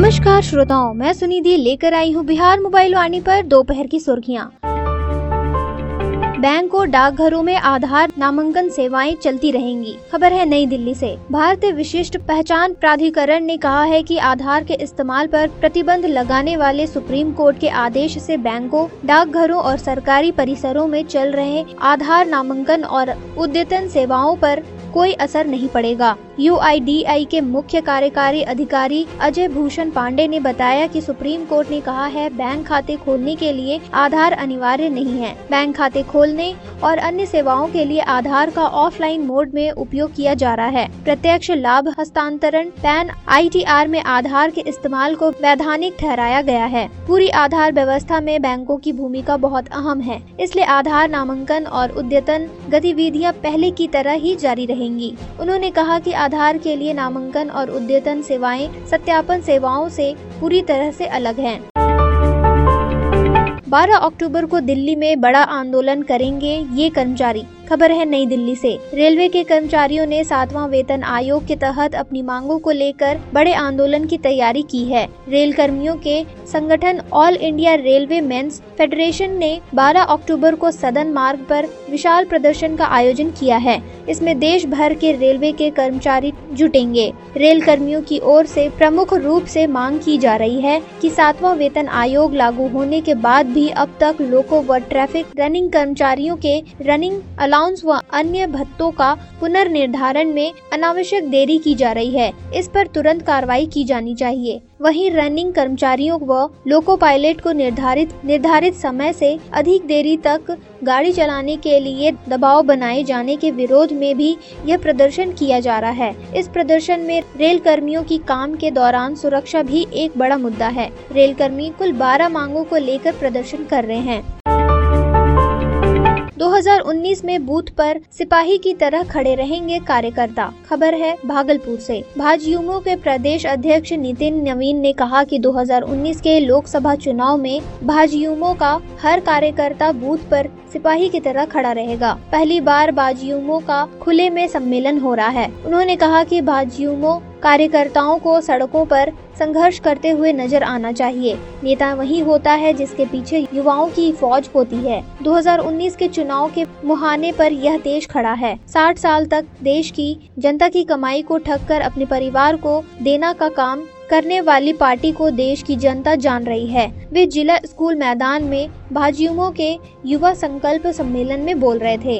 नमस्कार श्रोताओं, मैं सुनिधि लेकर आई हूँ बिहार मोबाइल वाणी पर दोपहर की सुर्खियाँ। बैंक और डाकघरों में आधार नामांकन सेवाएं चलती रहेंगी। खबर है नई दिल्ली से। भारतीय विशिष्ट पहचान प्राधिकरण ने कहा है कि आधार के इस्तेमाल पर प्रतिबंध लगाने वाले सुप्रीम कोर्ट के आदेश से बैंकों, डाकघरों और सरकारी परिसरों में चल रहे आधार नामांकन और अद्यतन सेवाओं पर कोई असर नहीं पड़ेगा। UIDAI के मुख्य कार्यकारी अधिकारी अजय भूषण पांडे ने बताया कि सुप्रीम कोर्ट ने कहा है बैंक खाते खोलने के लिए आधार अनिवार्य नहीं है। बैंक खाते खोलने और अन्य सेवाओं के लिए आधार का ऑफलाइन मोड में उपयोग किया जा रहा है। प्रत्यक्ष लाभ हस्तांतरण पैन ITR में आधार के इस्तेमाल को वैधानिक ठहराया गया है। पूरी आधार व्यवस्था में बैंकों की भूमिका बहुत अहम है, इसलिए आधार नामांकन और अद्यतन गतिविधियां पहले की तरह ही जारी रहेंगी। उन्होंने कहा कि आधार के लिए नामांकन और अद्यतन सेवाएं सत्यापन सेवाओं से पूरी तरह से अलग हैं। 12 अक्टूबर को दिल्ली में बड़ा आंदोलन करेंगे ये कर्मचारी। खबर है नई दिल्ली से। रेलवे के कर्मचारियों ने 7वां वेतन आयोग के तहत अपनी मांगों को लेकर बड़े आंदोलन की तैयारी की है। रेल कर्मियों के संगठन All India Railway Men's Federation ने 12 अक्टूबर को सदन मार्ग पर विशाल प्रदर्शन का आयोजन किया है। इसमें देश भर के रेलवे के कर्मचारी जुटेंगे। रेल कर्मियों की ओर से प्रमुख रूप से मांग की जा रही है कि 7वां वेतन आयोग लागू होने के बाद भी अब तक लोको व ट्रैफिक रनिंग कर्मचारियों के रनिंग अलाउंस व अन्य भत्तों का पुनर्निर्धारण में अनावश्यक देरी की जा रही है। इस पर तुरंत कार्रवाई की जानी चाहिए। वहीं रनिंग कर्मचारियों व लोको पायलट को निर्धारित समय से अधिक देरी तक गाड़ी चलाने के लिए दबाव बनाए जाने के विरोध में भी यह प्रदर्शन किया जा रहा है। इस प्रदर्शन में रेल कर्मियों की काम के दौरान सुरक्षा भी एक बड़ा मुद्दा है। रेल कर्मी कुल 12 मांगों को लेकर प्रदर्शन कर रहे हैं। 2019 में बूथ पर सिपाही की तरह खड़े रहेंगे कार्यकर्ता। खबर है भागलपुर से। भाजयुमो के प्रदेश अध्यक्ष नितिन नवीन ने कहा कि 2019 के लोकसभा चुनाव में भाजयुमो का हर कार्यकर्ता बूथ पर सिपाही की तरह खड़ा रहेगा। पहली बार भाजयुमो का खुले में सम्मेलन हो रहा है। उन्होंने कहा कि भाजयुमो कार्यकर्ताओं को सड़कों पर संघर्ष करते हुए नजर आना चाहिए। नेता वही होता है जिसके पीछे युवाओं की फौज होती है। 2019 के चुनाव के मुहाने पर यह देश खड़ा है। 60 साल तक देश की जनता की कमाई को ठग कर अपने परिवार को देना का काम करने वाली पार्टी को देश की जनता जान रही है। वे जिला स्कूल मैदान में भाजयुमो के युवा संकल्प सम्मेलन में बोल रहे थे।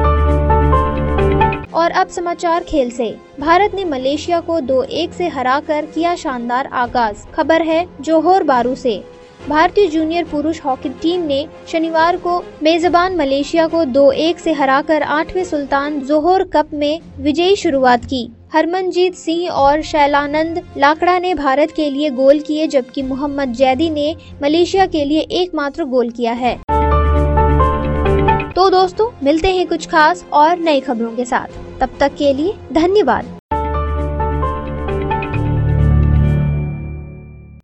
और अब समाचार खेल से। भारत ने मलेशिया को 2-1 से हराकर किया शानदार आगाज। खबर है जोहोर बारू से। भारतीय जूनियर पुरुष हॉकी टीम ने शनिवार को मेजबान मलेशिया को 2-1 से हराकर 8वें सुल्तान जोहोर कप में विजयी शुरुआत की। हरमनजीत सिंह और शैलानंद लाकड़ा ने भारत के लिए गोल किए, जबकि मोहम्मद जैदी ने मलेशिया के लिए एकमात्र गोल किया है। तो दोस्तों, मिलते हैं कुछ खास और नई खबरों के साथ। तब तक के लिए धन्यवाद।